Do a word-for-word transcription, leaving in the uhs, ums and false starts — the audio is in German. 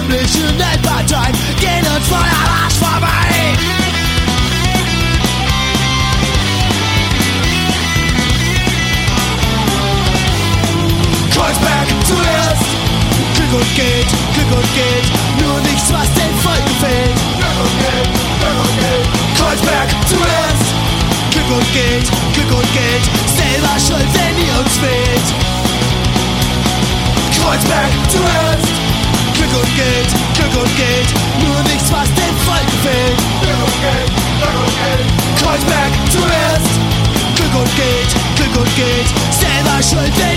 sämtlichen Nettparteien gehen uns voll am Arsch vorbei. Kreuzberg zuerst, Glück und Geld, Glück und Geld, nur nichts, was dem Volk gefällt. Glück und Geld, Glück und Geld, Kreuzberg zuerst, Glück und Geld, Glück und Geld, selber schuld, wenn ihr uns fehlt. Kreuzberg zuerst, Glück und Geld, Glück und Geld, nur nichts, was dem Volk gefällt. Glück und Geld, Glück und Geld, Kreuzberg zuerst, Glück und Geld, Glück und Geld, selber schuld, wenn